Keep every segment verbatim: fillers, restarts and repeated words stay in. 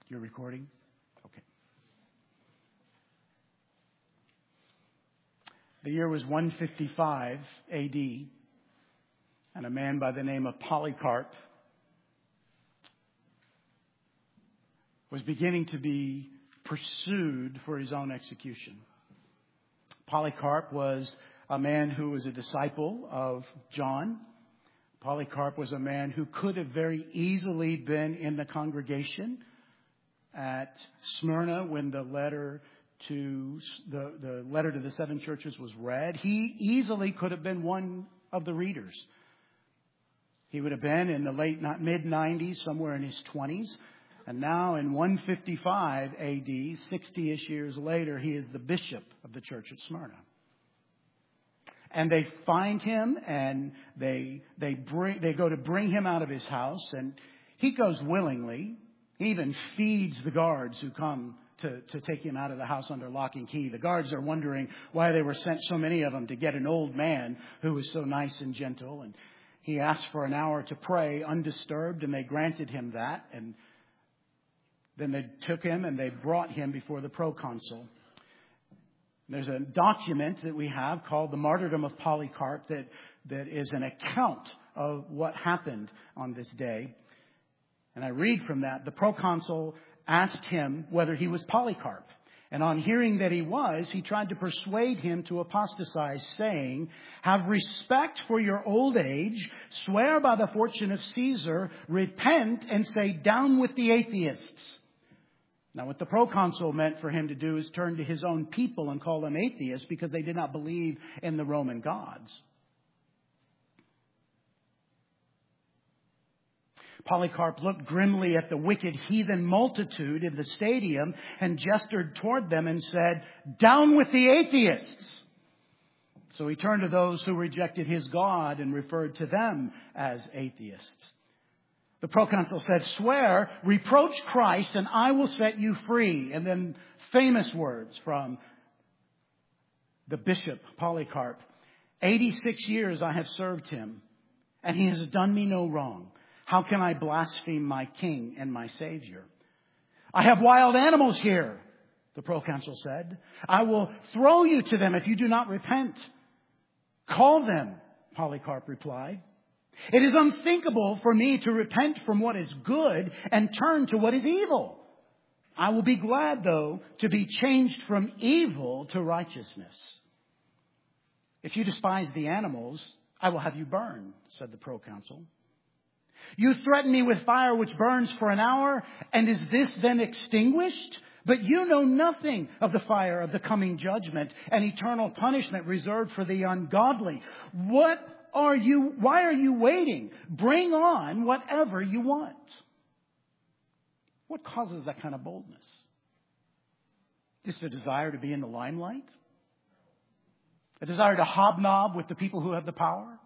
You're recording? Okay. The year was one fifty-five A D, and a man by the name of Polycarp was beginning to be pursued for his own execution. Polycarp was a man who was a disciple of John. Polycarp was a man who could have very easily been in the congregation at Smyrna when the letter to the, the letter to the seven churches was read. He easily could have been one of the readers. He would have been in the late mid nineties, somewhere in his twenties. And now in one fifty-five A D, sixty-ish years later, he is the bishop of the church at Smyrna. And they find him and they they bring they go to bring him out of his house, and he goes willingly. He even feeds the guards who come to, to take him out of the house under lock and key. The guards are wondering why they were sent, so many of them, to get an old man who was so nice and gentle. And he asked for an hour to pray undisturbed, and they granted him that. And then they took him and they brought him before the proconsul. There's a document that we have called the Martyrdom of Polycarp that, that is an account of what happened on this day. And I read from that. The proconsul asked him whether he was Polycarp. And on hearing that he was, he tried to persuade him to apostatize, saying, "Have respect for your old age, swear by the fortune of Caesar, repent, and say, 'Down with the atheists.'" Now, what the proconsul meant for him to do is turn to his own people and call them atheists because they did not believe in the Roman gods. Polycarp looked grimly at the wicked heathen multitude in the stadium and gestured toward them and said, "Down with the atheists." So he turned to those who rejected his God and referred to them as atheists. The proconsul said, "Swear, reproach Christ, and I will set you free." And then famous words from the bishop Polycarp. eighty-six years I have served him, and he has done me no wrong. How can I blaspheme my king and my savior? "I have wild animals here," the proconsul said. "I will throw you to them if you do not repent." "Call them," Polycarp replied. "It is unthinkable for me to repent from what is good and turn to what is evil. I will be glad, though, to be changed from evil to righteousness." "If you despise the animals, I will have you burned," said the proconsul. "You threaten me with fire which burns for an hour, and is this then extinguished? But you know nothing of the fire of the coming judgment and eternal punishment reserved for the ungodly. What are you, why are you waiting? Bring on whatever you want." What causes that kind of boldness? Just a desire to be in the limelight? A desire to hobnob with the people who have the power?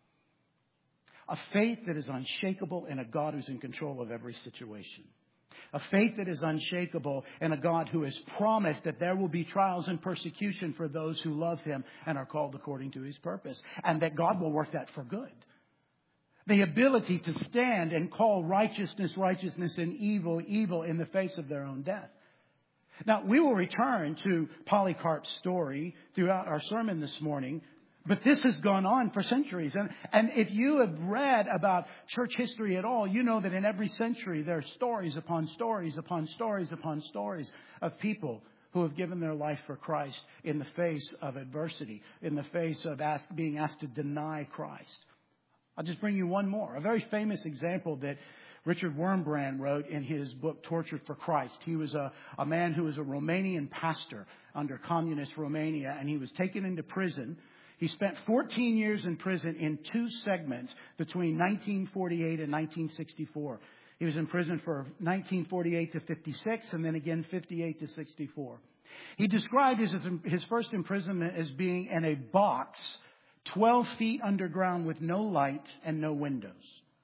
A faith that is unshakable in a God who's in control of every situation. A faith that is unshakable in a God who has promised that there will be trials and persecution for those who love him and are called according to his purpose. And that God will work that for good. The ability to stand and call righteousness, righteousness, and evil, evil in the face of their own death. Now, we will return to Polycarp's story throughout our sermon this morning. But this has gone on for centuries. And, and if you have read about church history at all, you know that in every century there are stories upon stories upon stories upon stories of people who have given their life for Christ in the face of adversity, in the face of ask, being asked to deny Christ. I'll just bring you one more. A very famous example that Richard Wurmbrand wrote in his book, Tortured for Christ. He was a, a man who was a Romanian pastor under communist Romania, and he was taken into prison. He spent fourteen years in prison in two segments between nineteen forty-eight and nineteen sixty-four. He was in prison for nineteen forty-eight to fifty-six and then again fifty-eight to sixty-four. He described his, his first imprisonment as being in a box twelve feet underground with no light and no windows.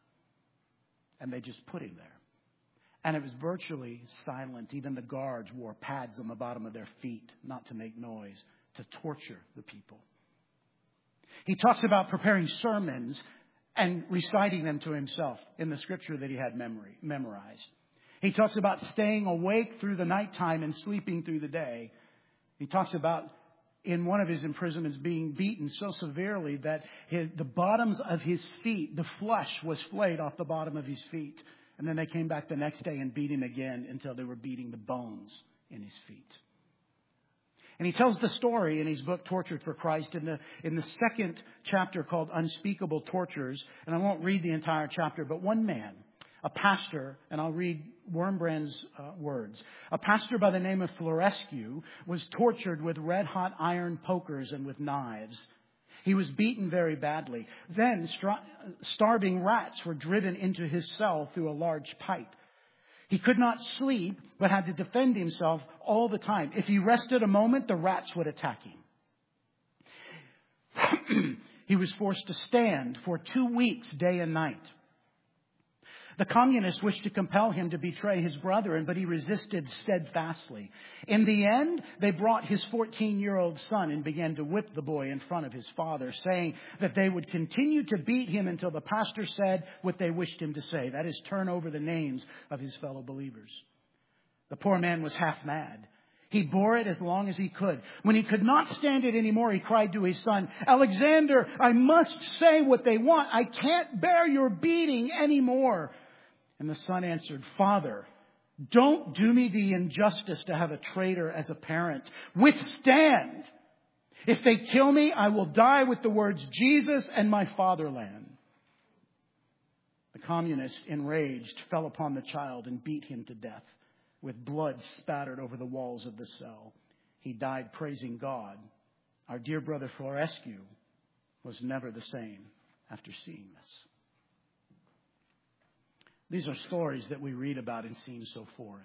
And they just put him there. And it was virtually silent. Even the guards wore pads on the bottom of their feet not to make noise, to torture the people. He talks about preparing sermons and reciting them to himself in the scripture that he had memory, memorized. He talks about staying awake through the nighttime and sleeping through the day. He talks about, in one of his imprisonments, being beaten so severely that his, the bottoms of his feet, the flesh was flayed off the bottom of his feet. And then they came back the next day and beat him again until they were beating the bones in his feet. And he tells the story in his book, Tortured for Christ, in the, in the second chapter called Unspeakable Tortures. And I won't read the entire chapter, but one man, a pastor, and I'll read Wurmbrand's uh, words. A pastor by the name of Florescu was tortured with red-hot iron pokers and with knives. He was beaten very badly. Then stra- starving rats were driven into his cell through a large pipe. He could not sleep, but had to defend himself all the time. If he rested a moment, the rats would attack him. He was forced to stand for two weeks, day and night. The communists wished to compel him to betray his brethren, but he resisted steadfastly. In the end, they brought his fourteen-year-old son and began to whip the boy in front of his father, saying that they would continue to beat him until the pastor said what they wished him to say. That is, turn over the names of his fellow believers. The poor man was half mad. He bore it as long as he could. When he could not stand it anymore, he cried to his son, Alexander, I must say what they want. I can't bear your beating anymore. And the son answered, Father, don't do me the injustice to have a traitor as a parent. Withstand. If they kill me, I will die with the words Jesus and my fatherland. The communist, enraged, fell upon the child and beat him to death, with blood spattered over the walls of the cell. He died praising God. Our dear brother Florescu was never the same after seeing this. These are stories that we read about and seem so foreign.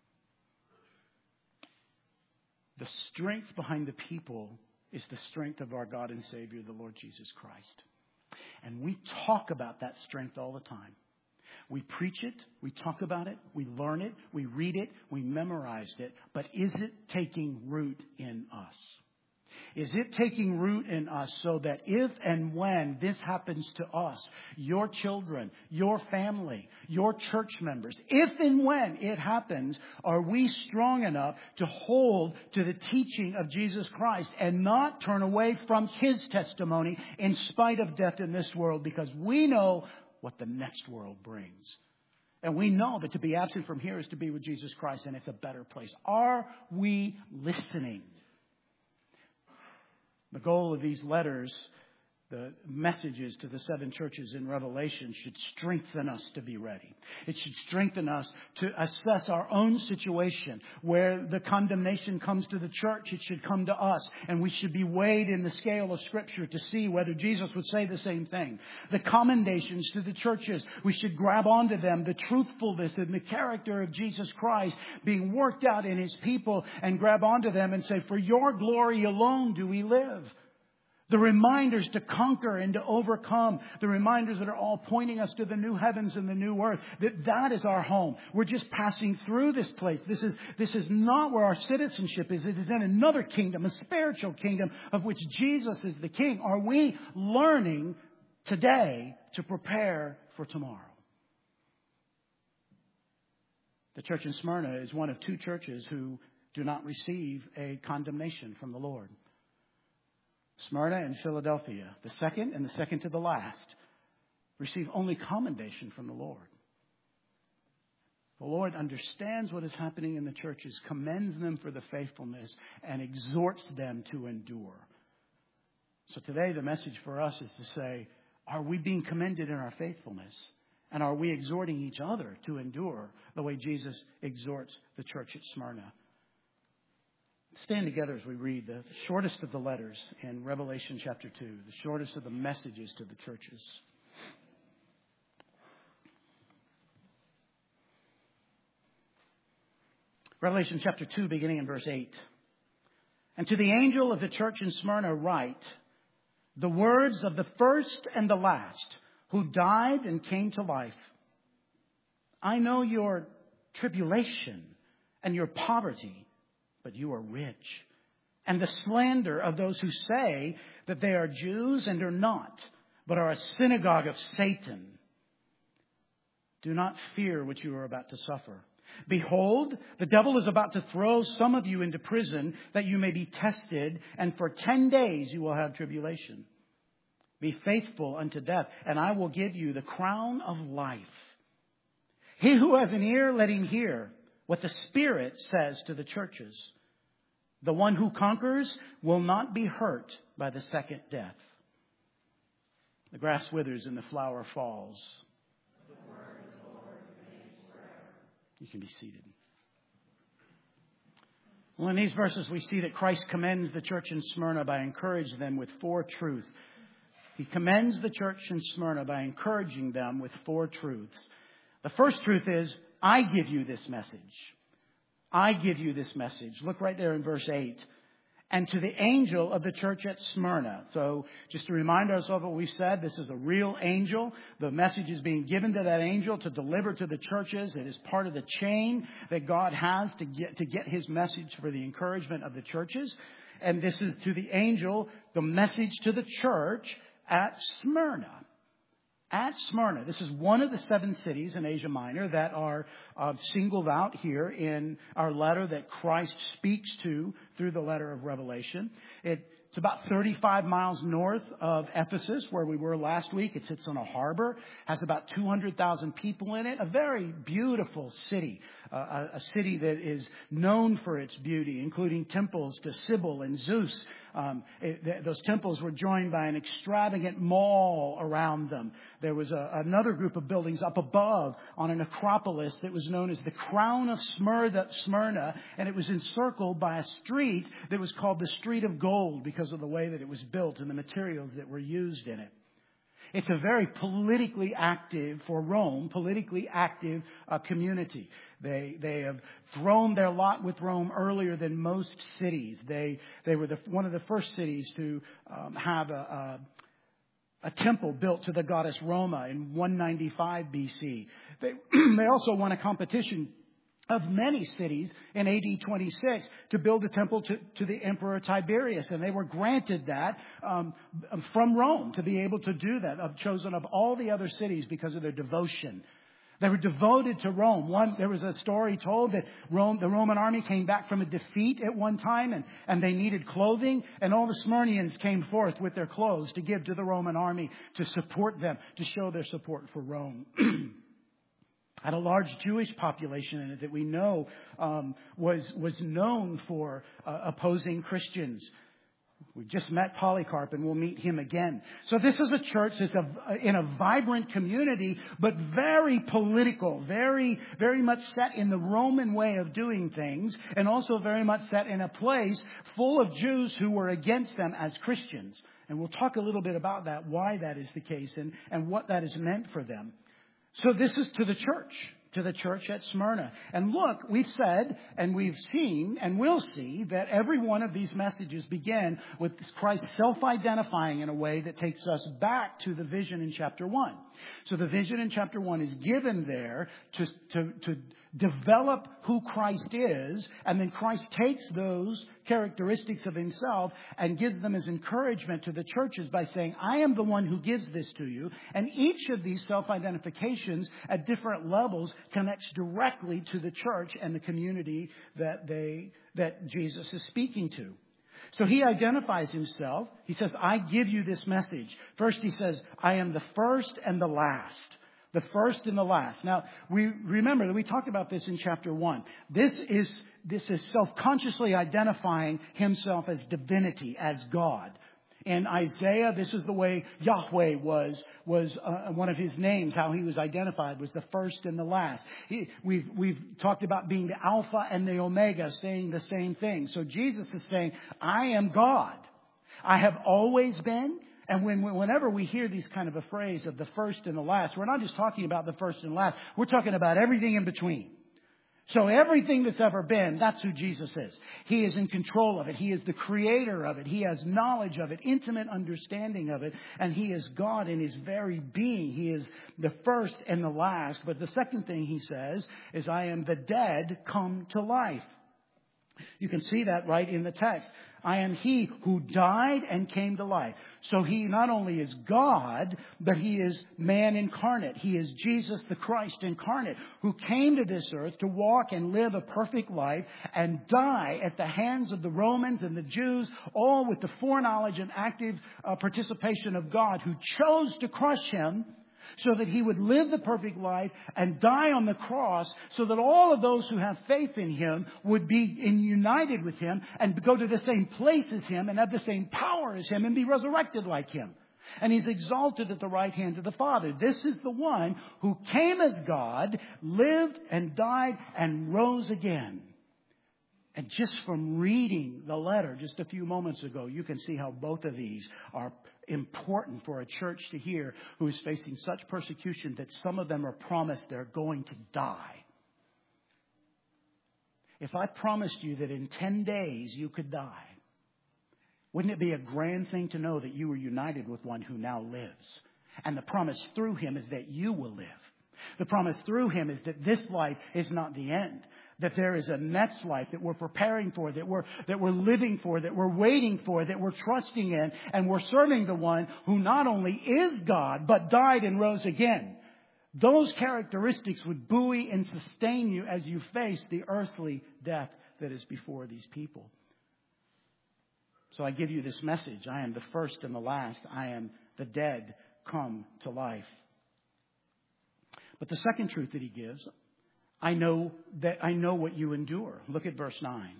The strength behind the people is the strength of our God and Savior, the Lord Jesus Christ. And we talk about that strength all the time. We preach it, we talk about it, we learn it, we read it, we memorized it. But is it taking root in us? Is it taking root in us so that if and when this happens to us, your children, your family, your church members, if and when it happens, are we strong enough to hold to the teaching of Jesus Christ and not turn away from His testimony in spite of death in this world, because we know what the next world brings. And we know that to be absent from here is to be with Jesus Christ, and it's a better place. Are we listening? The goal of these letters, the messages to the seven churches in Revelation, should strengthen us to be ready. It should strengthen us to assess our own situation. Where the condemnation comes to the church, it should come to us. And we should be weighed in the scale of Scripture to see whether Jesus would say the same thing. The commendations to the churches, we should grab onto them. The truthfulness and the character of Jesus Christ being worked out in His people, and grab onto them and say, for your glory alone do we live. The reminders to conquer and to overcome. The reminders that are all pointing us to the new heavens and the new earth. That that is our home. We're just passing through this place. This is, this is not where our citizenship is. It is in another kingdom, a spiritual kingdom of which Jesus is the King. Are we learning today to prepare for tomorrow? The church in Smyrna is one of two churches who do not receive a condemnation from the Lord. Smyrna and Philadelphia, the second and the second to the last, receive only commendation from the Lord. The Lord understands what is happening in the churches, commends them for the faithfulness, and exhorts them to endure. So today the message for us is to say, are we being commended in our faithfulness? And are we exhorting each other to endure the way Jesus exhorts the church at Smyrna? Stand together as we read the shortest of the letters in Revelation chapter two, the shortest of the messages to the churches. Revelation chapter two, beginning in verse eight. And to the angel of the church in Smyrna write, the words of the first and the last, who died and came to life. I know your tribulation and your poverty, but you are rich. And the slander of those who say that they are Jews and are not, but are a synagogue of Satan. Do not fear what you are about to suffer. Behold, the devil is about to throw some of you into prison that you may be tested, and for ten days you will have tribulation. Be faithful unto death, and I will give you the crown of life. He who has an ear, let him hear what the Spirit says to the churches. The one who conquers will not be hurt by the second death. The grass withers and the flower falls. The word of the Lord remains forever. You can be seated. Well, in these verses we see that Christ commends the church in Smyrna by encouraging them with four truths. He commends the church in Smyrna by encouraging them with four truths. The first truth is, I give you this message. I give you this message. Look right there in verse eight. And to the angel of the church at Smyrna. So just to remind ourselves what we said, this is a real angel. The message is being given to that angel to deliver to the churches. It is part of the chain that God has to get, to get his message for the encouragement of the churches. And this is to the angel, the message to the church at Smyrna. At Smyrna. This is one of the seven cities in Asia Minor that are uh, singled out here in our letter that Christ speaks to through the letter of Revelation. It, it's about thirty-five miles north of Ephesus, where we were last week. It sits on a harbor, has about two hundred thousand people in it. A very beautiful city, uh, a, a city that is known for its beauty, including temples to Cybele and Zeus. Um, it, th- those temples were joined by an extravagant mall around them. There was a, another group of buildings up above on an acropolis that was known as the Crown of Smyrna, Smyrna, and it was encircled by a street that was called the Street of Gold because of the way that it was built and the materials that were used in it. It's a very politically active, for Rome, politically active uh, community. They they have thrown their lot with Rome earlier than most cities. They they were the, one of the first cities to um, have a, a a temple built to the goddess Roma in one ninety-five B C. They they also won a competition of many cities in A D twenty-six to build a temple to, to the Emperor Tiberius. And they were granted that um, from Rome to be able to do that, of chosen of all the other cities because of their devotion. They were devoted to Rome. One, there was a story told that Rome, the Roman army came back from a defeat at one time and, and they needed clothing. And all the Smyrnians came forth with their clothes to give to the Roman army to support them, to show their support for Rome. Had a large Jewish population in it that we know um, was was known for uh, opposing Christians. We just met Polycarp, and we'll meet him again. So this is a church that's a, in a vibrant community, but very political, very very much set in the Roman way of doing things, and also very much set in a place full of Jews who were against them as Christians. And we'll talk a little bit about that, why that is the case, and, and what that has meant for them. So this is to the church, to the church at Smyrna. And look, we've said and we've seen and will see that every one of these messages begin with Christ self-identifying in a way that takes us back to the vision in chapter one. So the vision in chapter one is given there to, to, to develop who Christ is, and then Christ takes those characteristics of himself and gives them as encouragement to the churches by saying, I am the one who gives this to you. And each of these self-identifications at different levels connects directly to the church and the community that they that Jesus is speaking to. So he identifies himself. He says, I give you this message. First he says, I am the first and the last. The first and the last. Now, we remember that we talked about this in chapter one. This is, this is self-consciously identifying himself as divinity, as God. In Isaiah, this is the way Yahweh was, was uh, one of his names, how he was identified, was the first and the last. He, we've, we've talked about being the Alpha and the Omega, saying the same thing. So Jesus is saying, I am God. I have always been. And when, whenever we hear these kind of a phrase of the first and the last, we're not just talking about the first and last. We're talking about everything in between. So everything that's ever been, that's who Jesus is. He is in control of it. He is the creator of it. He has knowledge of it, intimate understanding of it. And he is God in his very being. He is the first and the last. But the second thing he says is, I am the dead come to life. You can see that right in the text. I am He who died and came to life. So He not only is God, but He is man incarnate. He is Jesus the Christ incarnate, who came to this earth to walk and live a perfect life and die at the hands of the Romans and the Jews, all with the foreknowledge and active uh, participation of God, who chose to crush Him so that He would live the perfect life and die on the cross, so that all of those who have faith in Him would be in united with Him and go to the same place as Him and have the same power as Him and be resurrected like Him. And He's exalted at the right hand of the Father. This is the one who came as God, lived and died and rose again. And just from reading the letter just a few moments ago, you can see how both of these are important for a church to hear who is facing such persecution that some of them are promised they're going to die. If I promised you that in ten days you could die, wouldn't it be a grand thing to know that you were united with one who now lives? And the promise through Him is that you will live. The promise through Him is that this life is not the end. That there is a next life that we're preparing for, that we're, that we're living for, that we're waiting for, that we're trusting in. And we're serving the one who not only is God, but died and rose again. Those characteristics would buoy and sustain you as you face the earthly death that is before these people. So I give you this message. I am the first and the last. I am the dead come to life. But the second truth that He gives, I know that I know what you endure. Look at verse nine.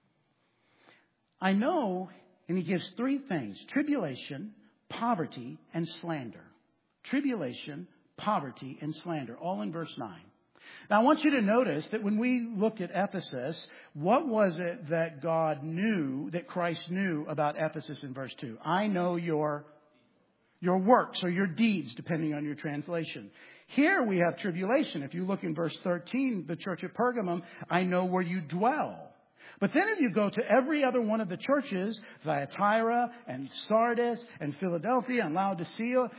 I know, and He gives three things: tribulation, poverty, and slander. Tribulation, poverty, and slander, all in verse nine. Now I want you to notice that when we looked at Ephesus, what was it that God knew, that Christ knew about Ephesus in verse two? I know your, your works or your deeds, depending on your translation. Here we have tribulation. If you look in verse thirteen, the church at Pergamum, I know where you dwell. But then as you go to every other one of the churches, Thyatira and Sardis and Philadelphia and Laodicea,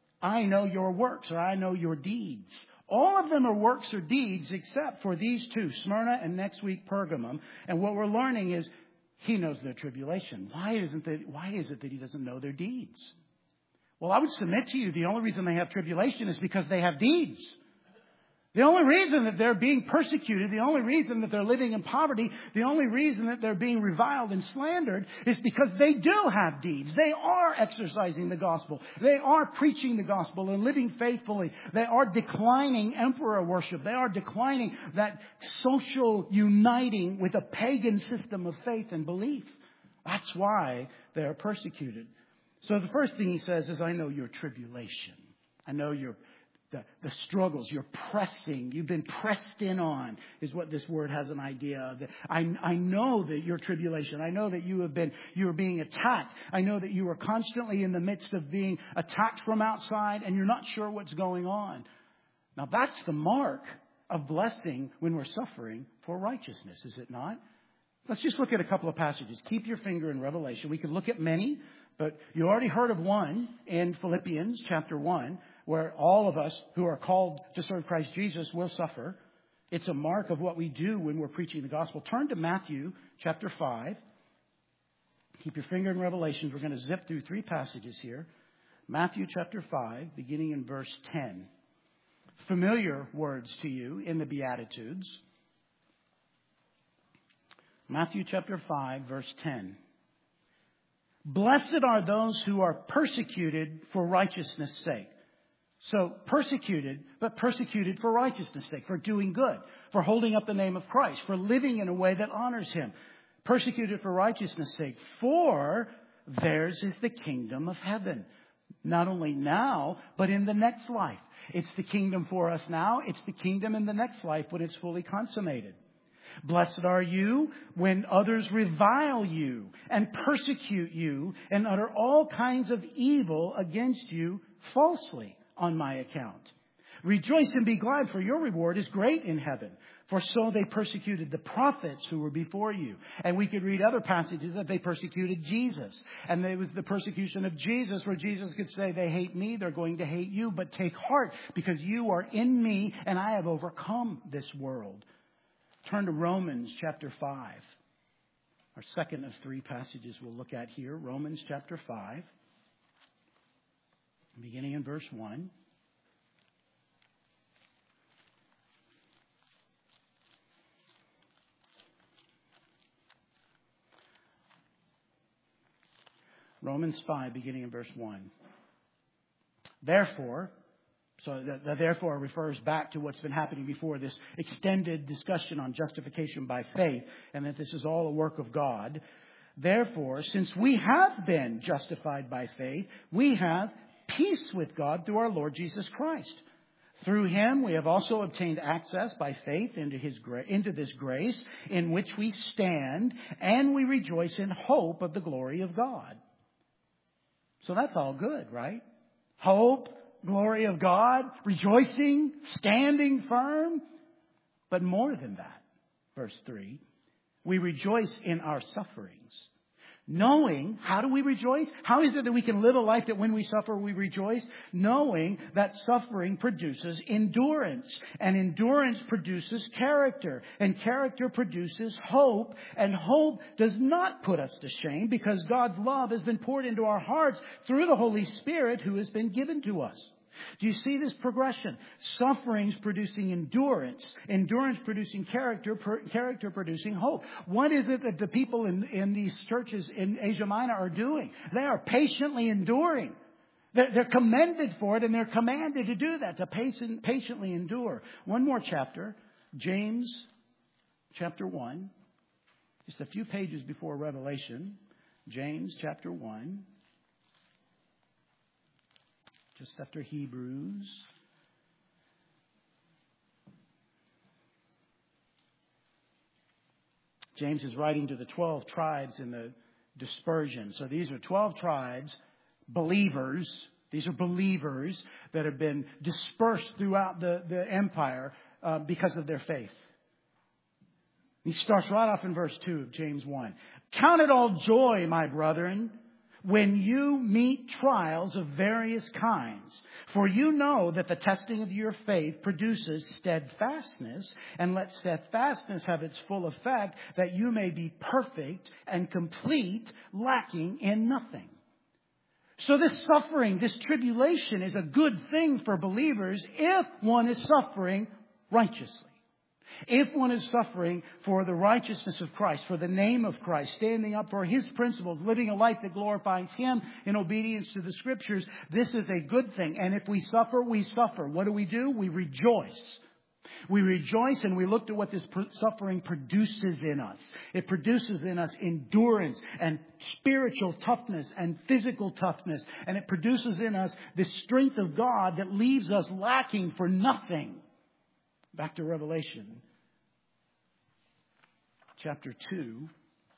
I know your works or I know your deeds. All of them are works or deeds except for these two, Smyrna and next week Pergamum. And what we're learning is He knows their tribulation. Why isn't that, why is it that He doesn't know their deeds? Well, I would submit to you the only reason they have tribulation is because they have deeds. The only reason that they're being persecuted, the only reason that they're living in poverty, the only reason that they're being reviled and slandered is because they do have deeds. They are exercising the gospel. They are preaching the gospel and living faithfully. They are declining emperor worship. They are declining that social uniting with a pagan system of faith and belief. That's why they are persecuted. So the first thing He says is, I know your tribulation. I know your the, the struggles. You're pressing. You've been pressed in on is what this word has an idea of. I, I know that your tribulation. I know that you have been, you are being attacked. I know that you are constantly in the midst of being attacked from outside and you're not sure what's going on. Now that's the mark of blessing when we're suffering for righteousness, is it not? Let's just look at a couple of passages. Keep your finger in Revelation. We could look at many. But you already heard of one in Philippians chapter one, where all of us who are called to serve Christ Jesus will suffer. It's a mark of what we do when we're preaching the gospel. Turn to Matthew chapter five. Keep your finger in Revelation. We're going to zip through three passages here. Matthew chapter five, beginning in verse ten. Familiar words to you in the Beatitudes. Matthew chapter five, verse ten. Blessed are those who are persecuted for righteousness' sake. So persecuted, but persecuted for righteousness' sake, for doing good, for holding up the name of Christ, for living in a way that honors Him. Persecuted for righteousness' sake, for theirs is the kingdom of heaven. Not only now, but in the next life. It's the kingdom for us now. It's the kingdom in the next life when it's fully consummated. Blessed are you when others revile you and persecute you and utter all kinds of evil against you falsely on my account. Rejoice and be glad, for your reward is great in heaven. For so they persecuted the prophets who were before you. And we could read other passages that they persecuted Jesus. And it was the persecution of Jesus where Jesus could say, they hate me, they're going to hate you. But take heart, because you are in me and I have overcome this world. Turn to Romans chapter five. Our second of three passages we'll look at here, Romans chapter five, beginning in verse one. Romans five, beginning in verse one. Therefore, so the, the therefore refers back to what's been happening before, this extended discussion on justification by faith, and that this is all a work of God. Therefore, since we have been justified by faith, we have peace with God through our Lord Jesus Christ. Through him we have also obtained access by faith into his gra- into this grace in which we stand, and we rejoice in hope of the glory of God. So that's all good, right? Hope, glory of God, rejoicing, standing firm. But more than that, verse three, we rejoice in our sufferings. Knowing, how do we rejoice? How is it that we can live a life that when we suffer we rejoice? Knowing that suffering produces endurance. And endurance produces character. And character produces hope. And hope does not put us to shame because God's love has been poured into our hearts through the Holy Spirit who has been given to us. Do you see this progression? Sufferings producing endurance, endurance producing character, per, character producing hope. What is it that the people in, in these churches in Asia Minor are doing? They are patiently enduring. They're, they're commended for it, and they're commanded to do that, to patient, patiently endure. One more chapter, James chapter one, just a few pages before Revelation. James chapter one. Just after Hebrews. James is writing to the twelve tribes in the dispersion. So these are twelve tribes, believers. These are believers that have been dispersed throughout the, the empire uh, because of their faith. He starts right off in verse two of James one. Count it all joy, my brethren, when you meet trials of various kinds. For you know that the testing of your faith produces steadfastness, and let steadfastness have its full effect, that you may be perfect and complete, lacking in nothing. So this suffering, this tribulation is a good thing for believers if one is suffering righteously. If one is suffering for the righteousness of Christ, for the name of Christ, standing up for his principles, living a life that glorifies him in obedience to the scriptures, this is a good thing. And if we suffer, we suffer. What do we do? We rejoice. We rejoice, and we looked at what this suffering produces in us. It produces in us endurance and spiritual toughness and physical toughness. And it produces in us the strength of God that leaves us lacking for nothing. Back to Revelation chapter two.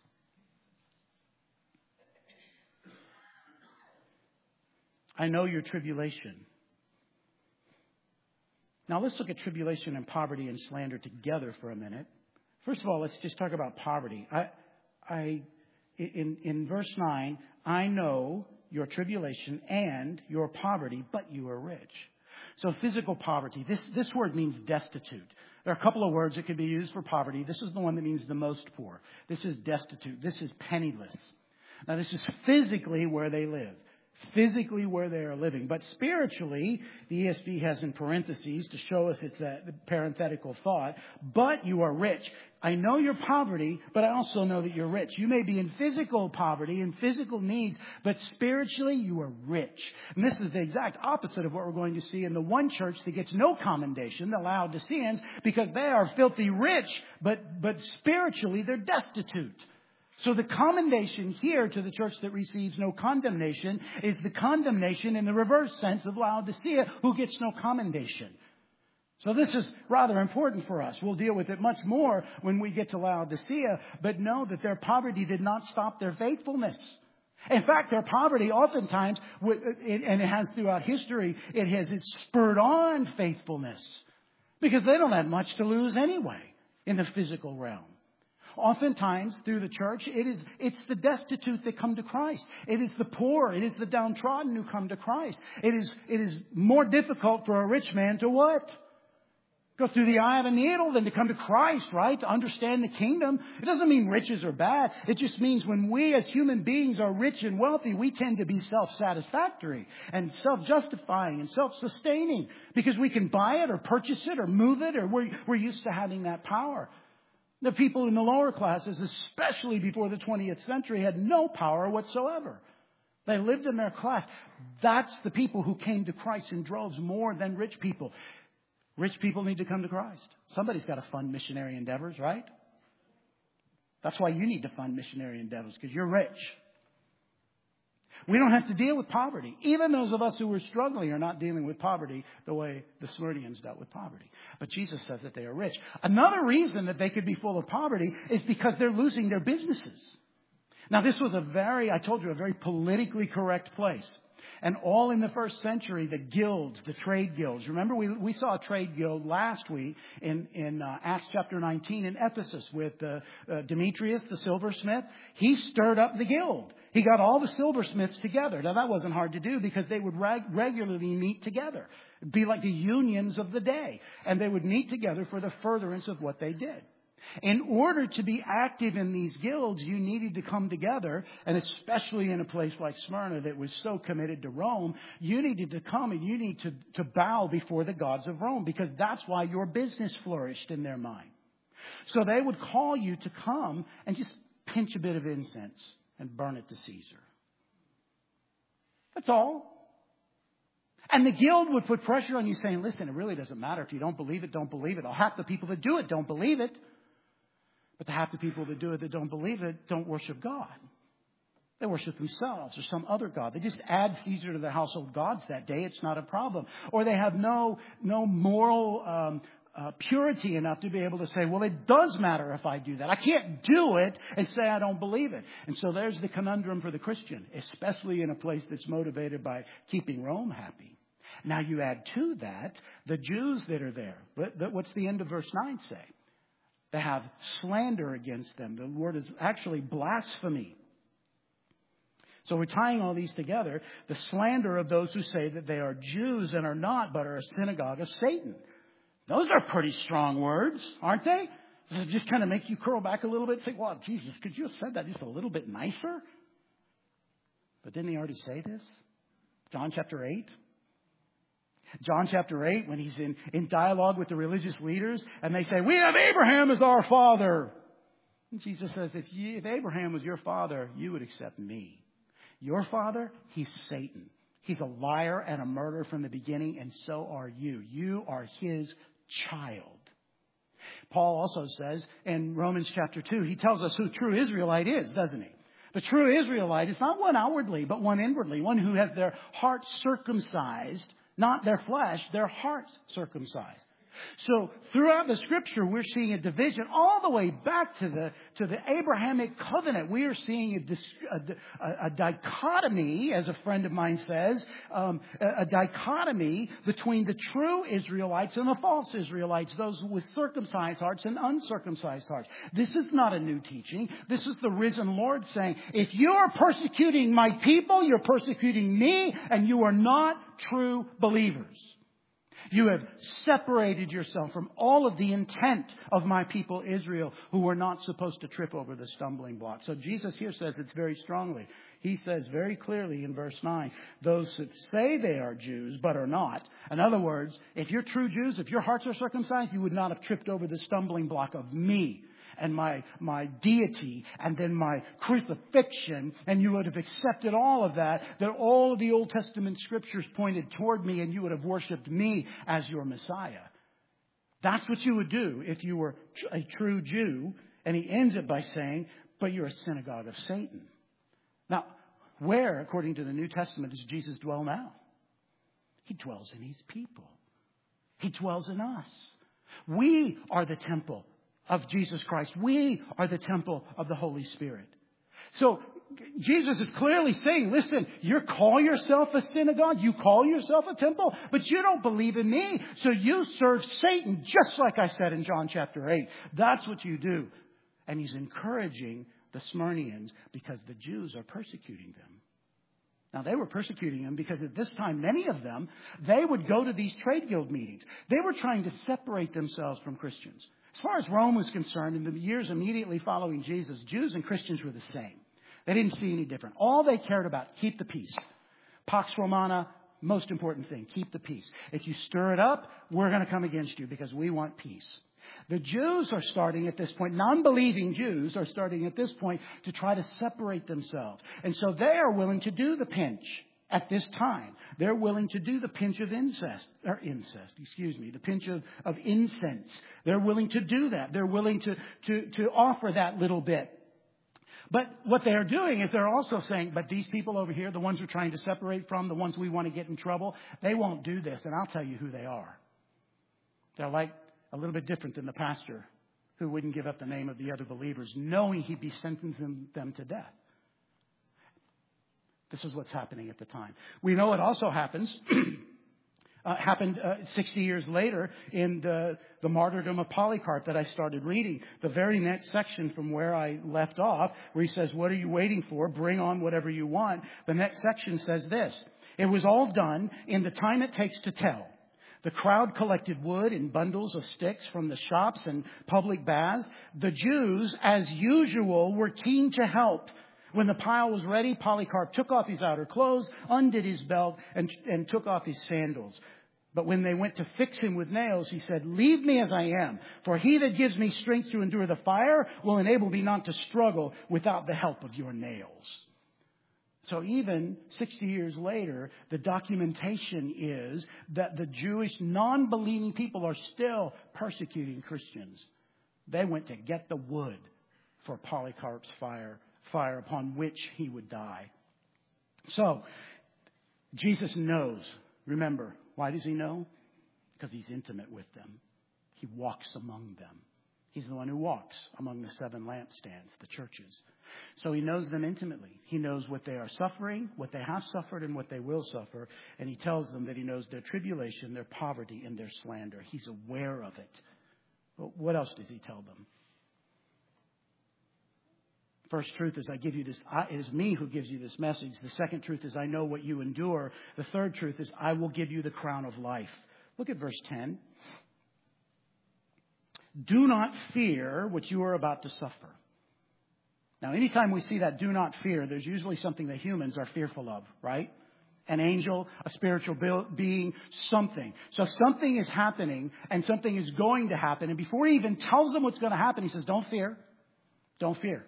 I know your tribulation. Now let's look at tribulation and poverty and slander together for a minute. First of all, let's just talk about poverty. I, I, in, in verse nine, I know your tribulation and your poverty, but you are rich. So physical poverty, this, this word means destitute. There are a couple of words that can be used for poverty. This is the one that means the most poor. This is destitute. This is penniless. Now this is physically where they live. Physically where they are living. But spiritually, the E S V has in parentheses to show us it's that parenthetical thought. But you are rich. I know your poverty, but I also know that you're rich. You may be in physical poverty and physical needs, but spiritually you are rich. And this is the exact opposite of what we're going to see in the one church that gets no commendation, the Laodiceans, because they are filthy rich, but, but spiritually they're destitute. So the commendation here to the church that receives no condemnation is the condemnation in the reverse sense of Laodicea, who gets no commendation. So this is rather important for us. We'll deal with it much more when we get to Laodicea, but know that their poverty did not stop their faithfulness. In fact, their poverty oftentimes, and it has throughout history, it has it's spurred on faithfulness because they don't have much to lose anyway in the physical realm. Oftentimes, through the church, it is, it's the destitute that come to Christ. It is the poor. It is the downtrodden who come to Christ. It is, it is more difficult for a rich man to what? go through the eye of a needle than to come to Christ, right? To understand the kingdom. It doesn't mean riches are bad. It just means when we as human beings are rich and wealthy, we tend to be self-satisfactory and self-justifying and self-sustaining because we can buy it or purchase it or move it, or we're, we're used to having that power. The people in the lower classes, especially before the twentieth century, had no power whatsoever. They lived in their class. That's the people who came to Christ in droves more than rich people. Rich people need to come to Christ. Somebody's got to fund missionary endeavors, right? That's why you need to fund missionary endeavors, because you're rich. We don't have to deal with poverty. Even those of us who are struggling are not dealing with poverty the way the Smyrnians dealt with poverty. But Jesus says that they are rich. Another reason that they could be full of poverty is because they're losing their businesses. Now, this was a very, I told you, a very politically correct place. And all in the first century, the guilds, the trade guilds. Remember, we we saw a trade guild last week in, in uh, Acts chapter nineteen in Ephesus with uh, uh, Demetrius, the silversmith. He stirred up the guild. He got all the silversmiths together. Now, that wasn't hard to do because they would reg- regularly meet together. It'd be like the unions of the day. And they would meet together for the furtherance of what they did. In order to be active in these guilds, you needed to come together, and especially in a place like Smyrna that was so committed to Rome, you needed to come and you need to, to bow before the gods of Rome, because that's why your business flourished in their mind. So they would call you to come and just pinch a bit of incense and burn it to Caesar. That's all. And the guild would put pressure on you saying, listen, it really doesn't matter. If you don't believe it, don't believe it. Or half the people that do it don't believe it. But the half the people that do it that don't believe it don't worship God. They worship themselves or some other god. They just add Caesar to their household gods that day. It's not a problem. Or they have no no moral um, uh, purity enough to be able to say, well, it does matter if I do that. I can't do it and say I don't believe it. And so there's the conundrum for the Christian, especially in a place that's motivated by keeping Rome happy. Now you add to that the Jews that are there. But what's the end of verse nine say? They have slander against them. The word is actually blasphemy. So we're tying all these together. The slander of those who say that they are Jews and are not, but are a synagogue of Satan. Those are pretty strong words, aren't they? Does it just kind of make you curl back a little bit and think, well, Jesus, could you have said that just a little bit nicer? But didn't he already say this? John chapter eight. John chapter eight, when he's in, in dialogue with the religious leaders, and they say, we have Abraham as our father. And Jesus says, if, you, if Abraham was your father, you would accept me. Your father, he's Satan. He's a liar and a murderer from the beginning, and so are you. You are his child. Paul also says in Romans chapter two, he tells us who true Israelite is, doesn't he? The true Israelite is not one outwardly, but one inwardly, one who has their heart circumcised. Not their flesh, their hearts circumcised. So throughout the scripture, we're seeing a division all the way back to the to the Abrahamic covenant. We are seeing a, a, a dichotomy, as a friend of mine says, um, a, a dichotomy between the true Israelites and the false Israelites, those with circumcised hearts and uncircumcised hearts. This is not a new teaching. This is the risen Lord saying, if you are persecuting my people, you're persecuting me, and you are not true believers. You have separated yourself from all of the intent of my people Israel, who were not supposed to trip over the stumbling block. So Jesus here says it's very strongly. He says very clearly in verse nine, those that say they are Jews but are not. In other words, if you're true Jews, if your hearts are circumcised, you would not have tripped over the stumbling block of me and my my deity, and then my crucifixion, and you would have accepted all of that, that all of the Old Testament scriptures pointed toward me, and you would have worshipped me as your Messiah. That's what you would do if you were a true Jew. And he ends it by saying, but you're a synagogue of Satan. Now, where, according to the New Testament, does Jesus dwell now? He dwells in his people. He dwells in us. We are the temple of Jesus Christ. We are the temple of the Holy Spirit. So Jesus is clearly saying, listen, you call yourself a synagogue, you call yourself a temple, but you don't believe in me. So you serve Satan, just like I said in John chapter eight. That's what you do. And he's encouraging the Smyrnians because the Jews are persecuting them. Now, they were persecuting him because at this time, many of them, they would go to these trade guild meetings. They were trying to separate themselves from Christians. As far as Rome was concerned, in the years immediately following Jesus, Jews and Christians were the same. They didn't see any different. All they cared about, keep the peace. Pax Romana, most important thing, keep the peace. If you stir it up, we're going to come against you because we want peace. The Jews are starting at this point, non-believing Jews are starting at this point to try to separate themselves. And so they are willing to do the pinch at this time. They're willing to do the pinch of incest, or incest, excuse me, the pinch of, of incense. They're willing to do that. They're willing to, to, to offer that little bit. But what they're doing is they're also saying, but these people over here, the ones we're trying to separate from, the ones we want to get in trouble, they won't do this. And I'll tell you who they are. They're like a little bit different than the pastor who wouldn't give up the name of the other believers, knowing he'd be sentencing them to death. This is what's happening at the time. We know it also happens, uh, happened uh, sixty years later in the, the martyrdom of Polycarp that I started reading. The very next section from where I left off, where he says, what are you waiting for? Bring on whatever you want. The next section says this: it was all done in the time it takes to tell. The crowd collected wood in bundles of sticks from the shops and public baths. The Jews, as usual, were keen to help. When the pile was ready, Polycarp took off his outer clothes, undid his belt, and, and took off his sandals. But when they went to fix him with nails, he said, leave me as I am, for he that gives me strength to endure the fire will enable me not to struggle without the help of your nails. So even sixty years later, the documentation is that the Jewish non-believing people are still persecuting Christians. They went to get the wood for Polycarp's fire, fire upon which he would die. So Jesus knows. Remember, why does he know? Because he's intimate with them. He walks among them. He's the one who walks among the seven lampstands, the churches. So he knows them intimately. He knows what they are suffering, what they have suffered, and what they will suffer. And he tells them that he knows their tribulation, their poverty, and their slander. He's aware of it. But what else does he tell them? First truth is I give you this. I, it is me who gives you this message. The second truth is I know what you endure. The third truth is I will give you the crown of life. Look at verse ten. Do not fear what you are about to suffer. Now, anytime we see that do not fear, there's usually something that humans are fearful of, right? An angel, a spiritual being, something. So something is happening and something is going to happen. And before he even tells them what's going to happen, he says, don't fear. Don't fear.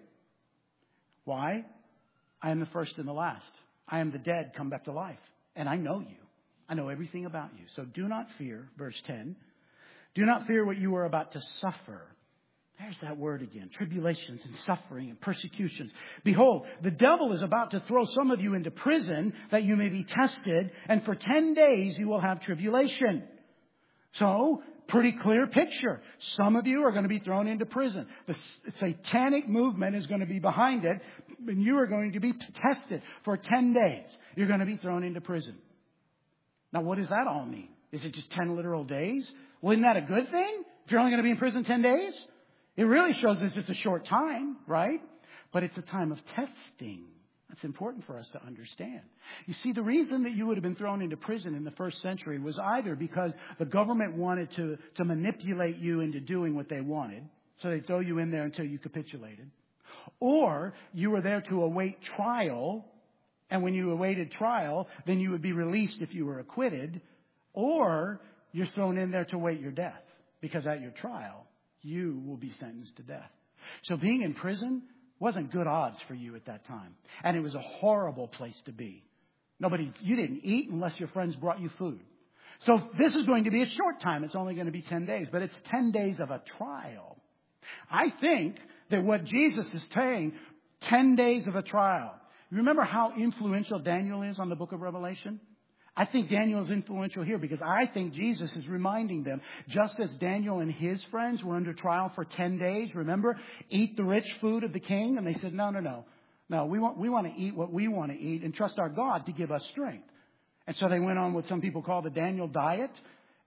Why? I am the first and the last. I am the dead come back to life. And I know you. I know everything about you. So do not fear, verse ten. Do not fear what you are about to suffer. There's that word again. Tribulations and suffering and persecutions. Behold, the devil is about to throw some of you into prison that you may be tested. And for ten days you will have tribulation. So, pretty clear picture. Some of you are going to be thrown into prison. The satanic movement is going to be behind it. And you are going to be tested for ten days. You're going to be thrown into prison. Now, what does that all mean? Is it just ten literal days? Well, isn't that a good thing? If you're only going to be in prison ten days? It really shows us it's a short time, right? But it's a time of testing. That's important for us to understand. You see, the reason that you would have been thrown into prison in the first century was either because the government wanted to, to manipulate you into doing what they wanted. So they'd throw you in there until you capitulated. Or you were there to await trial. And when you awaited trial, then you would be released if you were acquitted. Or you're thrown in there to wait your death. Because at your trial, you will be sentenced to death. So being in prison wasn't good odds for you at that time. And it was a horrible place to be. Nobody, you didn't eat unless your friends brought you food. So this is going to be a short time. It's only going to be ten days, but it's ten days of a trial. I think that what Jesus is saying, ten days of a trial. You remember how influential Daniel is on the book of Revelation? I think Daniel is influential here because I think Jesus is reminding them, just as Daniel and his friends were under trial for ten days, remember, eat the rich food of the king. And they said, no, no, no, no, we want, we want to eat what we want to eat and trust our God to give us strength. And so they went on what some people call the Daniel diet.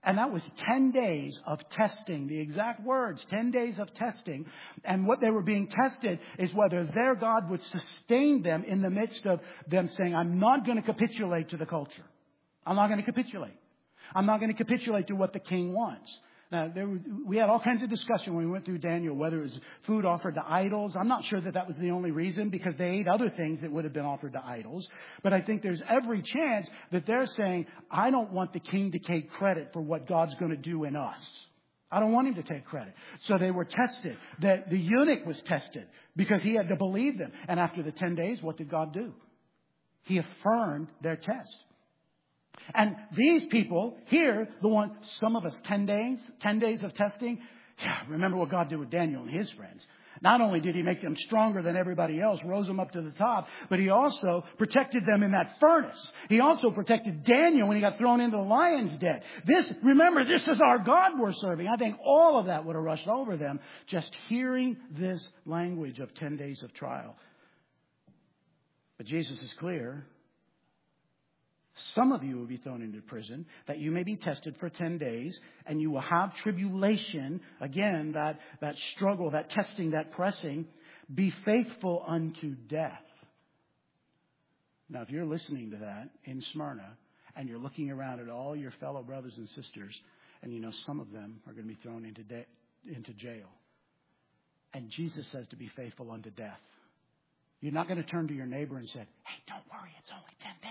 And that was ten days of testing, the exact words, ten days of testing. And what they were being tested is whether their God would sustain them in the midst of them saying, I'm not going to capitulate to the culture. I'm not going to capitulate. I'm not going to capitulate to what the king wants. Now, there was, we had all kinds of discussion when we went through Daniel, whether it was food offered to idols. I'm not sure that that was the only reason, because they ate other things that would have been offered to idols. But I think there's every chance that they're saying, I don't want the king to take credit for what God's going to do in us. I don't want him to take credit. So they were tested. The, the eunuch was tested because he had to believe them. And after the ten days, what did God do? He affirmed their test. And these people here, the one, some of us, ten days, ten days of testing. Yeah, remember what God did with Daniel and his friends. Not only did he make them stronger than everybody else, rose them up to the top, but he also protected them in that furnace. He also protected Daniel when he got thrown into the lion's den. This, remember, this is our God we're serving. I think all of that would have rushed over them just hearing this language of ten days of trial. But Jesus is clear. Some of you will be thrown into prison, that you may be tested for ten days, and you will have tribulation. Again, that, that struggle, that testing, that pressing. Be faithful unto death. Now, if you're listening to that in Smyrna, and you're looking around at all your fellow brothers and sisters, and you know some of them are going to be thrown into, de- into jail. And Jesus says to be faithful unto death. You're not going to turn to your neighbor and say, hey, don't worry, it's only ten days.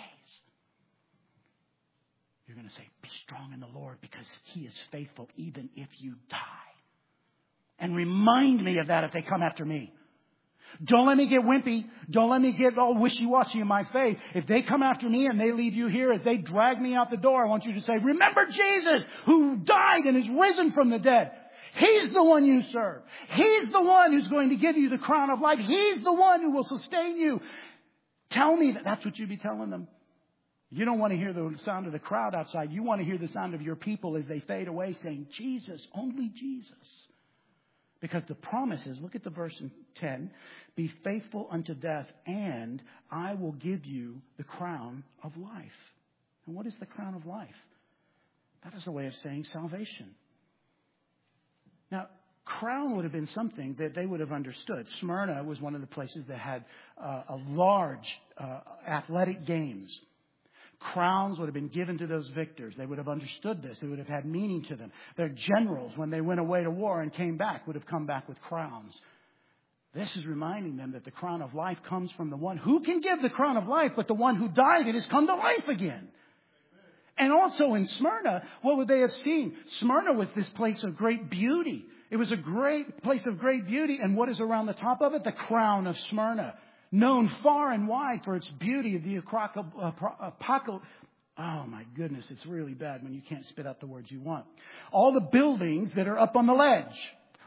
You're going to say, be strong in the Lord, because he is faithful even if you die. And remind me of that if they come after me. Don't let me get wimpy. Don't let me get all wishy-washy in my faith. If they come after me and they leave you here, if they drag me out the door, I want you to say, remember Jesus who died and is risen from the dead. He's the one you serve. He's the one who's going to give you the crown of life. He's the one who will sustain you. Tell me that. That's what you'd be telling them. You don't want to hear the sound of the crowd outside. You want to hear the sound of your people as they fade away saying, Jesus, only Jesus. Because the promise is, look at the verse in ten, be faithful unto death, and I will give you the crown of life. And what is the crown of life? That is a way of saying salvation. Now, crown would have been something that they would have understood. Smyrna was one of the places that had uh, a large uh, athletic games. Crowns would have been given to those victors. They would have understood this. It would have had meaning to them. Their generals, when they went away to war and came back, would have come back with crowns. This is reminding them that the crown of life comes from the one who can give the crown of life, but the one who died and has come to life again. And also in Smyrna, what would they have seen? Smyrna was this place of great beauty. It was a great place of great beauty. And what is around the top of it? The crown of Smyrna. Known far and wide for its beauty of the apocalypse. Oh my goodness, it's really bad when you can't spit out the words you want. All the buildings that are up on the ledge.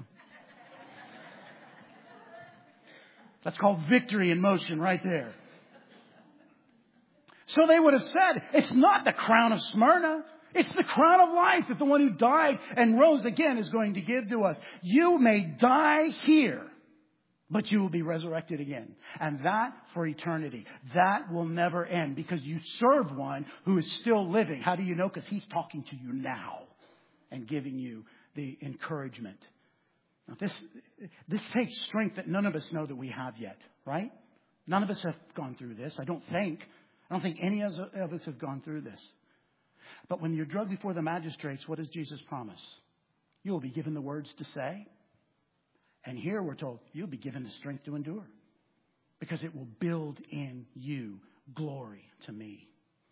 That's called victory in motion right there. So they would have said, it's not the crown of Smyrna. It's the crown of life that the one who died and rose again is going to give to us. You may die here, but you will be resurrected again. And that for eternity. That will never end because you serve one who is still living. How do you know? Because he's talking to you now and giving you the encouragement. Now this, this takes strength that none of us know that we have yet, right? None of us have gone through this. I don't think. I don't think any of us have gone through this. But when you're drugged before the magistrates, what does Jesus promise? You will be given the words to say. And here we're told, you'll be given the strength to endure. Because it will build in you glory to me.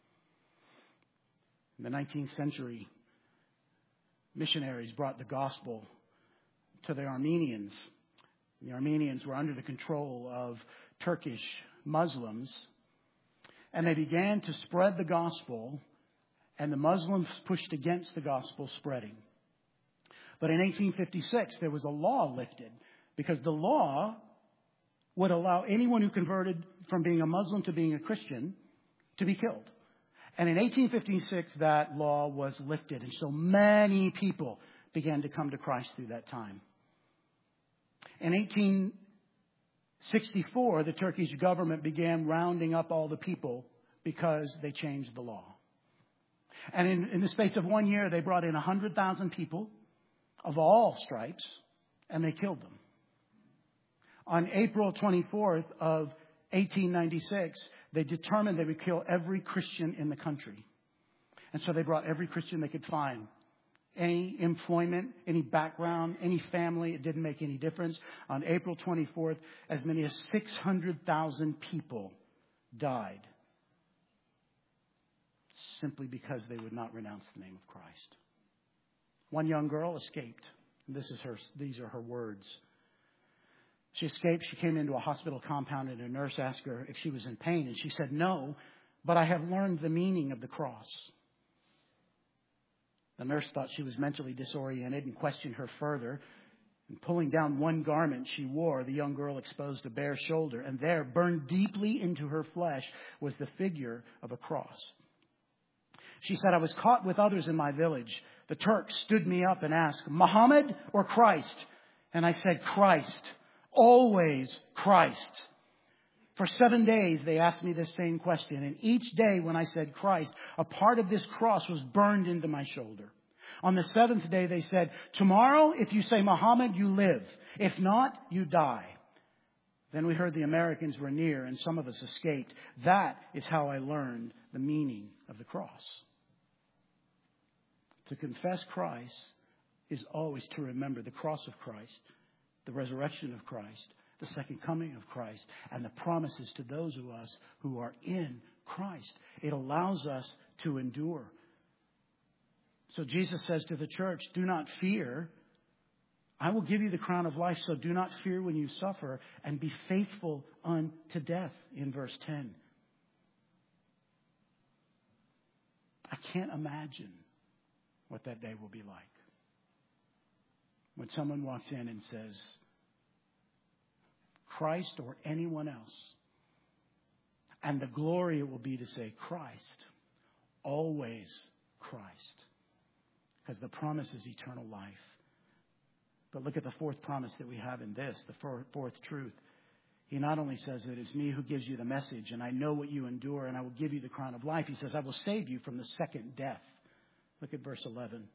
In the nineteenth century, missionaries brought the gospel to the Armenians. The Armenians were under the control of Turkish Muslims. And they began to spread the gospel. And the Muslims pushed against the gospel spreading. But in eighteen fifty-six, there was a law lifted because the law would allow anyone who converted from being a Muslim to being a Christian to be killed. And in eighteen fifty-six, that law was lifted. And so many people began to come to Christ through that time. In eighteen sixty-four, the Turkish government began rounding up all the people because they changed the law. And in, in the space of one year, they brought in one hundred thousand people of all stripes, and they killed them. On April twenty-fourth of eighteen ninety-six, they determined they would kill every Christian in the country. And so they brought every Christian they could find. Any employment, any background, any family, it didn't make any difference. On April twenty-fourth, as many as six hundred thousand people died simply because they would not renounce the name of Christ. One young girl escaped. This is her, these are her words. She escaped. She came into a hospital compound and a nurse asked her if she was in pain. And she said, "No, but I have learned the meaning of the cross." The nurse thought she was mentally disoriented and questioned her further. And pulling down one garment she wore, the young girl exposed a bare shoulder. And there, burned deeply into her flesh, was the figure of a cross. She said, "I was caught with others in my village. The Turks stood me up and asked, 'Muhammad or Christ?' And I said, 'Christ. Always Christ.' For seven days, they asked me this same question. And each day when I said Christ, a part of this cross was burned into my shoulder. On the seventh day, they said, 'Tomorrow, if you say Muhammad, you live. If not, you die.' Then we heard the Americans were near and some of us escaped. That is how I learned the meaning of the cross." To confess Christ is always to remember the cross of Christ, the resurrection of Christ, the second coming of Christ, and the promises to those of us who are in Christ. It allows us to endure. So Jesus says to the church, "Do not fear. I will give you the crown of life, so do not fear when you suffer, and be faithful unto death," in verse ten. I can't imagine what that day will be like. When someone walks in and says, Christ or anyone else. And the glory it will be to say Christ, always Christ. Because the promise is eternal life. But look at the fourth promise that we have in this, the fourth truth. He not only says that it's me who gives you the message, and I know what you endure, and I will give you the crown of life. He says, I will save you from the second death. Look at verse eleven.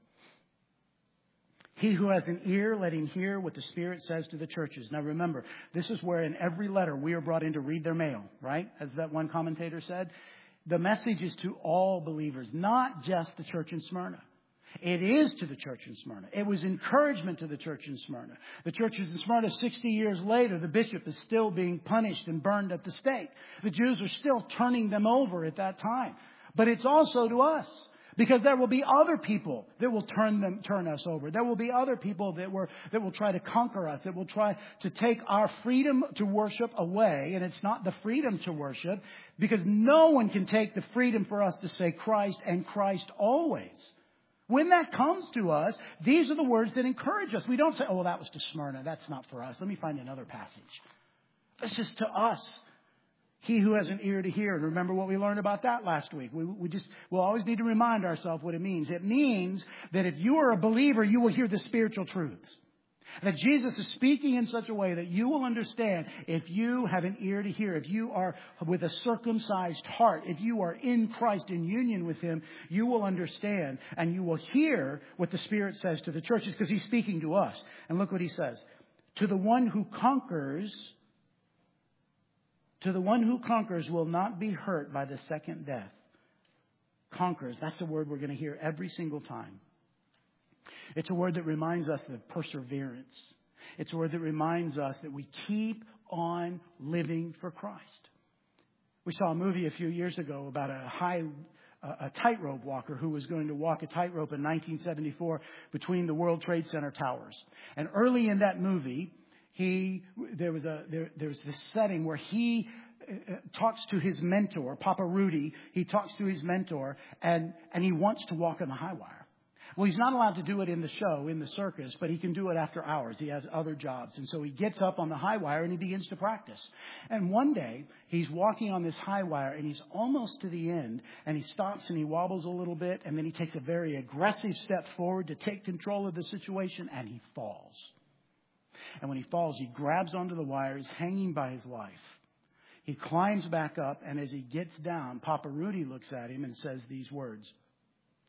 He who has an ear, let him hear what the Spirit says to the churches. Now remember, this is where in every letter we are brought in to read their mail, right? As that one commentator said. The message is to all believers, not just the church in Smyrna. It is to the church in Smyrna. It was encouragement to the church in Smyrna. The church in Smyrna, sixty years later, the bishop is still being punished and burned at the stake. The Jews are still turning them over at that time. But it's also to us. Because there will be other people that will turn them, turn us over. There will be other people that were, that will try to conquer us, that will try to take our freedom to worship away. And it's not the freedom to worship, because no one can take the freedom for us to say Christ and Christ always. When that comes to us, these are the words that encourage us. We don't say, oh, well, that was to Smyrna. That's not for us. Let me find another passage. This is to us. He who has an ear to hear. And remember what we learned about that last week. We, we just, we'll always need to remind ourselves what it means. It means that if you are a believer, you will hear the spiritual truths. That Jesus is speaking in such a way that you will understand if you have an ear to hear, if you are with a circumcised heart, if you are in Christ in union with Him, you will understand and you will hear what the Spirit says to the churches, because He's speaking to us. And look what He says. To the one who conquers, to the one who conquers will not be hurt by the second death. Conquers, that's a word we're going to hear every single time. It's a word that reminds us of perseverance. It's a word that reminds us that we keep on living for Christ. We saw a movie a few years ago about a high, a tightrope walker who was going to walk a tightrope in nineteen seventy-four between the World Trade Center towers. And early in that movie, he there was a there, there was this setting where he uh, talks to his mentor, Papa Rudy. He talks to his mentor, and and he wants to walk on the high wire. Well, he's not allowed to do it in the show, in the circus, but he can do it after hours. He has other jobs. And so he gets up on the high wire and he begins to practice. And one day he's walking on this high wire and he's almost to the end, and he stops and he wobbles a little bit, and then he takes a very aggressive step forward to take control of the situation, and he falls. And when he falls, he grabs onto the wire. He's hanging by his life. He climbs back up, and as he gets down, Papa Rudy looks at him and says these words.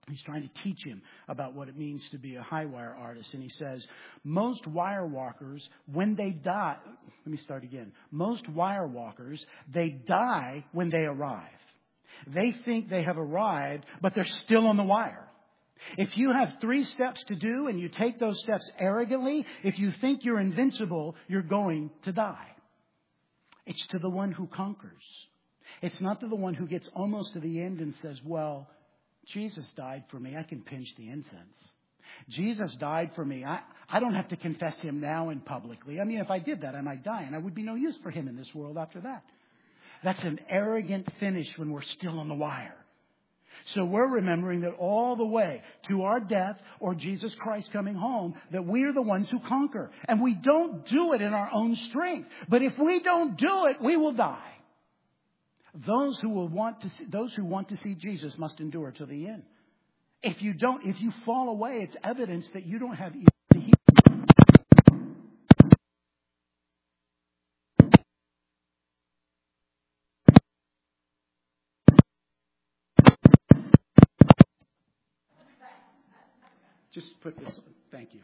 He's trying to teach him about what it means to be a high wire artist. And he says, most wire walkers, when they die, let me start again. Most wire walkers, they die when they arrive. They think they have arrived, but they're still on the wire. If you have three steps to do and you take those steps arrogantly, if you think you're invincible, you're going to die. It's to the one who conquers. It's not to the one who gets almost to the end and says, well, Jesus died for me. I can pinch the incense. Jesus died for me. I, I don't have to confess him now and publicly. I mean, if I did that, I might die, and I would be no use for him in this world after that. That's an arrogant finish when we're still on the wire. So we're remembering that all the way to our death or Jesus Christ coming home, that we're the ones who conquer. And we don't do it in our own strength. But if we don't do it, we will die. Those who will want to see, those who want to see Jesus must endure to the end. If you don't, if you fall away, it's evidence that you don't have even the heat. Just put this on. Thank you.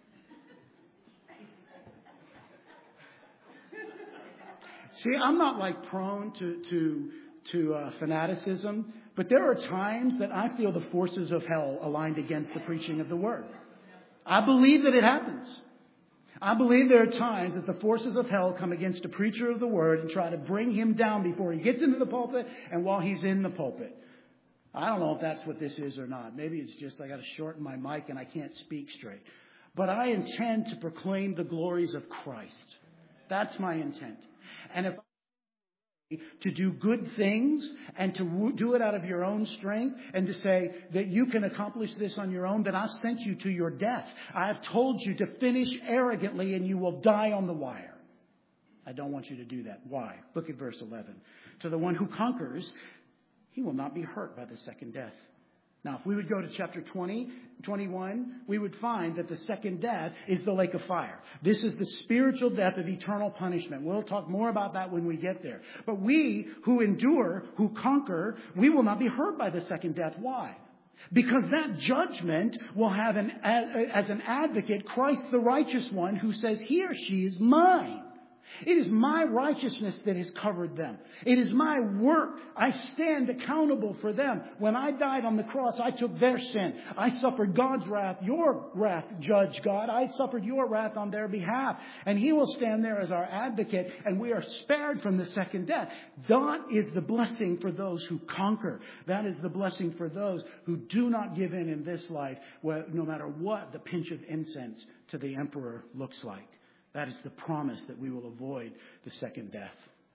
See, I'm not like prone to to to uh, fanaticism, but there are times that I feel the forces of hell aligned against the preaching of the word. I believe that it happens. I believe there are times that the forces of hell come against a preacher of the word and try to bring him down before he gets into the pulpit and while he's in the pulpit. I don't know if that's what this is or not. Maybe it's just I got to shorten my mic and I can't speak straight. But I intend to proclaim the glories of Christ. That's my intent. And if to do good things and to do it out of your own strength and to say that you can accomplish this on your own, then I've sent you to your death. I have told you to finish arrogantly and you will die on the wire. I don't want you to do that. Why? Look at verse eleven. To the one who conquers, he will not be hurt by the second death. Now, if we would go to chapter twenty, twenty-one, we would find that the second death is the lake of fire. This is the spiritual death of eternal punishment. We'll talk more about that when we get there. But we who endure, who conquer, we will not be hurt by the second death. Why? Because that judgment will have an, as an advocate, Christ the righteous one who says, he or she is mine. It is my righteousness that has covered them. It is my work. I stand accountable for them. When I died on the cross, I took their sin. I suffered God's wrath, your wrath, Judge God. I suffered your wrath on their behalf. And he will stand there as our advocate, and we are spared from the second death. That is the blessing for those who conquer. That is the blessing for those who do not give in in this life, no matter what the pinch of incense to the emperor looks like. That is the promise that we will avoid the second death.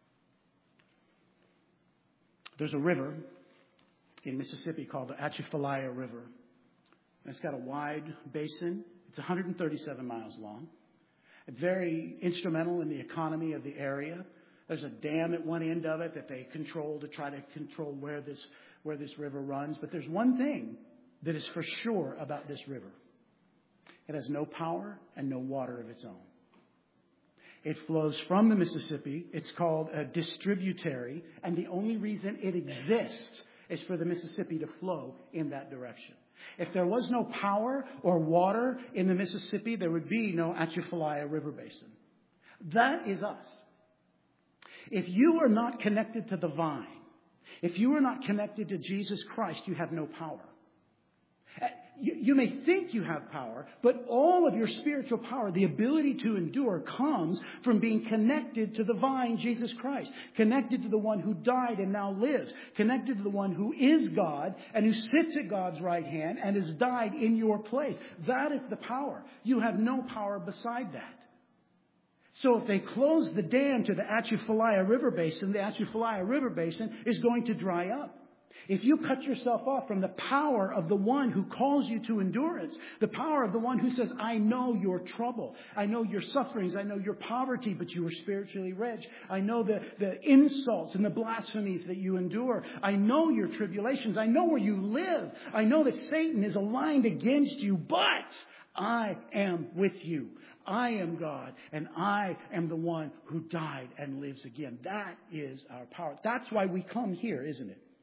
There's a river in Mississippi called the Atchafalaya River. It's got a wide basin. It's one hundred thirty-seven miles long. Very instrumental in the economy of the area. There's a dam at one end of it that they control to try to control where this, where this river runs. But there's one thing that is for sure about this river. It has no power and no water of its own. It flows from the Mississippi. It's called a distributary. And the only reason it exists is for the Mississippi to flow in that direction. If there was no power or water in the Mississippi, there would be no Atchafalaya River Basin. That is us. If you are not connected to the vine, if you are not connected to Jesus Christ, you have no power. You, you may think you have power, but all of your spiritual power, the ability to endure, comes from being connected to the vine, Jesus Christ. Connected to the one who died and now lives. Connected to the one who is God and who sits at God's right hand and has died in your place. That is the power. You have no power beside that. So if they close the dam to the Atchafalaya River Basin, the Atchafalaya River Basin is going to dry up. If you cut yourself off from the power of the one who calls you to endurance, the power of the one who says, I know your trouble, I know your sufferings, I know your poverty, but you are spiritually rich. I know the, the insults and the blasphemies that you endure. I know your tribulations. I know where you live. I know that Satan is aligned against you, but I am with you. I am God, and I am the one who died and lives again. That is our power. That's why we come here, isn't it?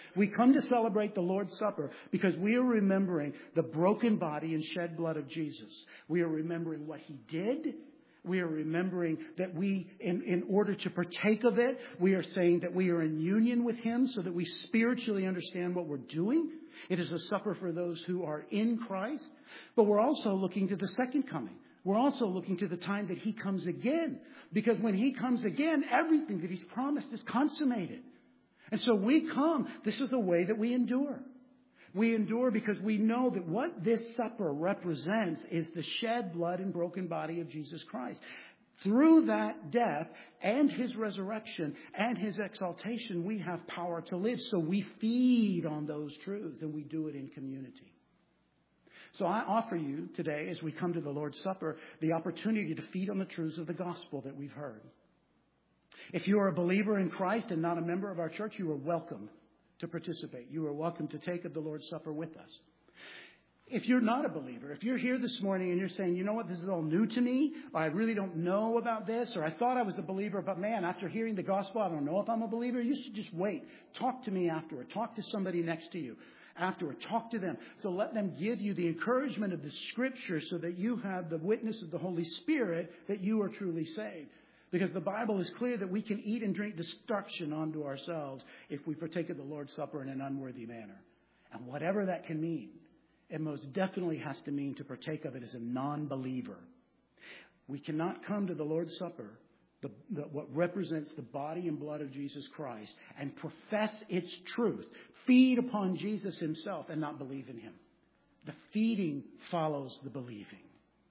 We come to celebrate the Lord's Supper because we are remembering the broken body and shed blood of Jesus. We are remembering what he did. We are remembering that we, in, in order to partake of it, we are saying that we are in union with him so that we spiritually understand what we're doing. It is a supper for those who are in Christ. But we're also looking to the second coming. We're also looking to the time that he comes again. Because when he comes again, everything that he's promised is consummated. And so we come. This is the way that we endure. We endure because we know that what this supper represents is the shed blood and broken body of Jesus Christ. Through that death and his resurrection and his exaltation, we have power to live. So we feed on those truths, and we do it in community. So I offer you today, as we come to the Lord's Supper, the opportunity to feed on the truths of the gospel that we've heard. If you are a believer in Christ and not a member of our church, you are welcome to participate. You are welcome to take of the Lord's Supper with us. If you're not a believer, if you're here this morning and you're saying, you know what, this is all new to me, or I really don't know about this, or I thought I was a believer, but man, after hearing the gospel, I don't know if I'm a believer, you should just wait. Talk to me afterward. Talk to somebody next to you afterward. Talk to them. So let them give you the encouragement of the Scripture so that you have the witness of the Holy Spirit that you are truly saved. Because the Bible is clear that we can eat and drink destruction onto ourselves if we partake of the Lord's Supper in an unworthy manner. And whatever that can mean, it most definitely has to mean to partake of it as a non-believer. We cannot come to the Lord's Supper, the, the, what represents the body and blood of Jesus Christ, and profess its truth, feed upon Jesus himself, and not believe in him. The feeding follows the believing.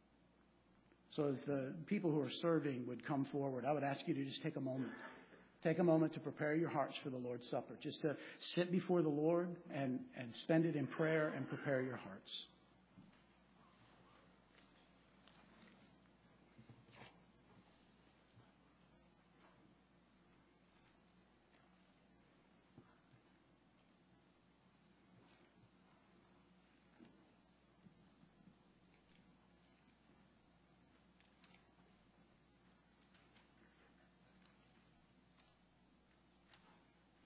So as the people who are serving would come forward, I would ask you to just take a moment. Take a moment to prepare your hearts for the Lord's Supper. Just to sit before the Lord and, and spend it in prayer and prepare your hearts.